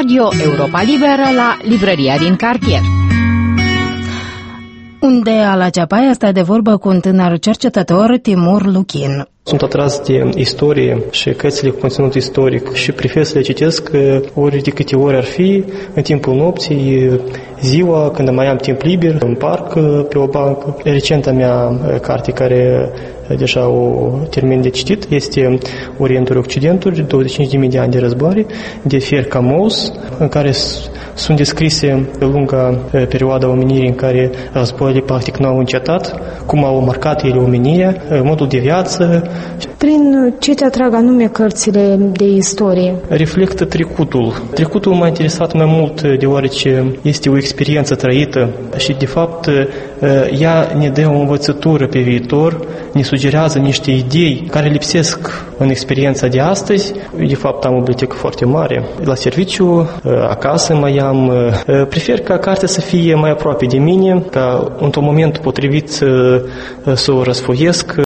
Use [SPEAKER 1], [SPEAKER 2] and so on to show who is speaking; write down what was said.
[SPEAKER 1] Radio Europa Liberă la librăria din cartier.
[SPEAKER 2] Unde la Ceapaia stă de vorbă cu un tânăr cercetător, Timur Luchin.
[SPEAKER 3] Sunt atras de istorie și cărțile cu conținut istoric și prefer să le citesc ori de câte ori ar fi, în timpul nopții, ziua, când mai am timp liber, în parc, pe o bancă. Recenta mea carte care deja o termin de citit este Orientul Occidentul, 25.000 de ani de războare, de Pierre Camus, în care sunt descrise lunga perioada omenirii în care războaiele practic nu au încetat, cum au marcat ele omenirea, modul de viață.
[SPEAKER 4] Prin ce te atrag anume cărțile de istorie?
[SPEAKER 3] Reflectă trecutul. Trecutul m-a interesat mai mult deoarece este o experiență trăită și de fapt ea ne dă o învățătură pe viitor, ne sugerează niște idei care lipsesc în experiența de astăzi. De fapt am o bibliotecă foarte mare. La serviciu, acasă mai am. Prefer ca cartea să fie mai aproape de mine, ca într-un moment potrivit să o răsfoiesc,